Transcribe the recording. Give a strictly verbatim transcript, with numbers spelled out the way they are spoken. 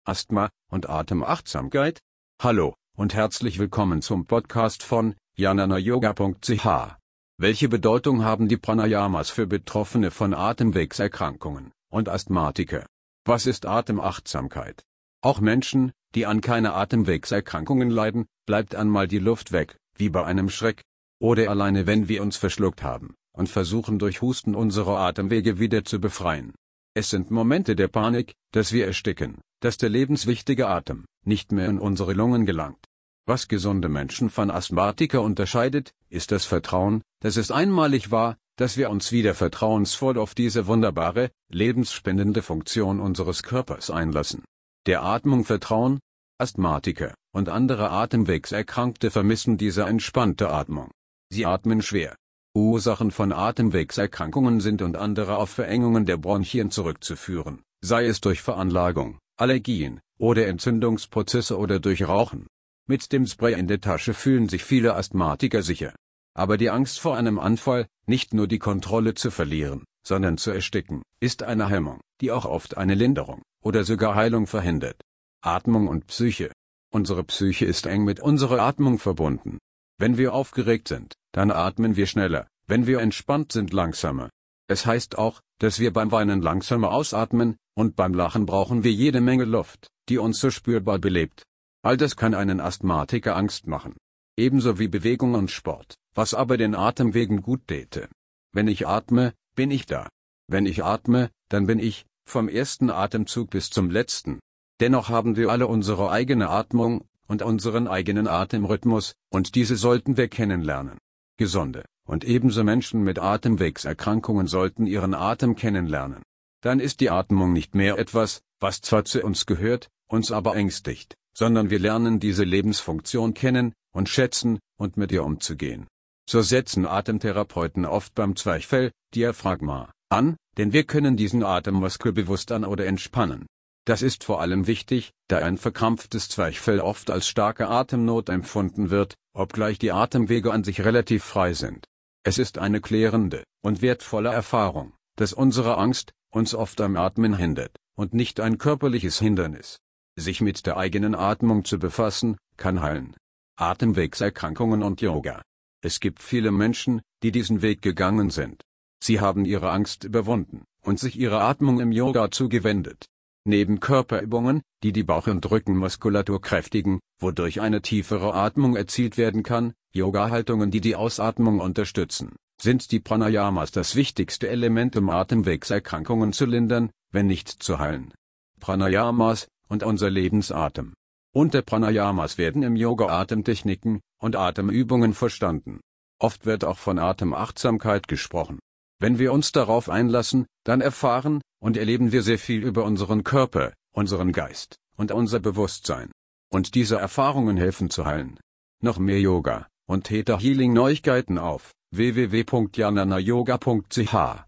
Asthma und Atemachtsamkeit? Hallo und herzlich willkommen zum Podcast von jnana yoga punkt c h. Welche Bedeutung haben die Pranayamas für Betroffene von Atemwegserkrankungen und Asthmatiker? Was ist Atemachtsamkeit? Auch Menschen, die an keine Atemwegserkrankungen leiden, bleibt einmal die Luft weg, wie bei einem Schreck. Oder alleine wenn wir uns verschluckt haben und versuchen durch Husten unsere Atemwege wieder zu befreien. Es sind Momente der Panik, dass wir ersticken, dass der lebenswichtige Atem nicht mehr in unsere Lungen gelangt. Was gesunde Menschen von Asthmatiker unterscheidet, ist das Vertrauen, dass es einmalig war, dass wir uns wieder vertrauensvoll auf diese wunderbare, lebensspendende Funktion unseres Körpers einlassen. Der Atmung vertrauen? Asthmatiker und andere Atemwegserkrankte vermissen diese entspannte Atmung. Sie atmen schwer. Ursachen von Atemwegserkrankungen sind unter anderem auf Verengungen der Bronchien zurückzuführen, sei es durch Veranlagung, Allergien oder Entzündungsprozesse oder durch Rauchen. Mit dem Spray in der Tasche fühlen sich viele Asthmatiker sicher. Aber die Angst vor einem Anfall, nicht nur die Kontrolle zu verlieren, sondern zu ersticken, ist eine Hemmung, die auch oft eine Linderung oder sogar Heilung verhindert. Atmung und Psyche. Unsere Psyche ist eng mit unserer Atmung verbunden. Wenn wir aufgeregt sind, dann atmen wir schneller, wenn wir entspannt sind langsamer. Es heißt auch, dass wir beim Weinen langsamer ausatmen, und beim Lachen brauchen wir jede Menge Luft, die uns so spürbar belebt. All das kann einen Asthmatiker Angst machen. Ebenso wie Bewegung und Sport, was aber den Atemwegen gut täte. Wenn ich atme, bin ich da. Wenn ich atme, dann bin ich, vom ersten Atemzug bis zum letzten. Dennoch haben wir alle unsere eigene Atmung und unseren eigenen Atemrhythmus, und diese sollten wir kennenlernen. Gesunde und ebenso Menschen mit Atemwegserkrankungen sollten ihren Atem kennenlernen. Dann ist die Atmung nicht mehr etwas, was zwar zu uns gehört, uns aber ängstigt, sondern wir lernen diese Lebensfunktion kennen und schätzen und mit ihr umzugehen. So setzen Atemtherapeuten oft beim Zwerchfell, Diaphragma, an, denn wir können diesen Atemmuskel bewusst an- oder entspannen. Das ist vor allem wichtig, da ein verkrampftes Zwerchfell oft als starke Atemnot empfunden wird, obgleich die Atemwege an sich relativ frei sind. Es ist eine klärende und wertvolle Erfahrung, dass unsere Angst uns oft am Atmen hindert, und nicht ein körperliches Hindernis. Sich mit der eigenen Atmung zu befassen, kann heilen. Atemwegserkrankungen und Yoga. Es gibt viele Menschen, die diesen Weg gegangen sind. Sie haben ihre Angst überwunden und sich ihrer Atmung im Yoga zugewendet. Neben Körperübungen, die die Bauch- und Rückenmuskulatur kräftigen, wodurch eine tiefere Atmung erzielt werden kann, Yoga-Haltungen, die die Ausatmung unterstützen, sind die Pranayamas das wichtigste Element, um Atemwegserkrankungen zu lindern, wenn nicht zu heilen. Pranayamas und unser Lebensatem. Unter Pranayamas werden im Yoga Atemtechniken und Atemübungen verstanden. Oft wird auch von Atemachtsamkeit gesprochen. Wenn wir uns darauf einlassen, dann erfahren und erleben wir sehr viel über unseren Körper, unseren Geist und unser Bewusstsein. Und diese Erfahrungen helfen zu heilen. Noch mehr Yoga und Theta Healing Neuigkeiten auf w w w punkt jnana yoga punkt c h.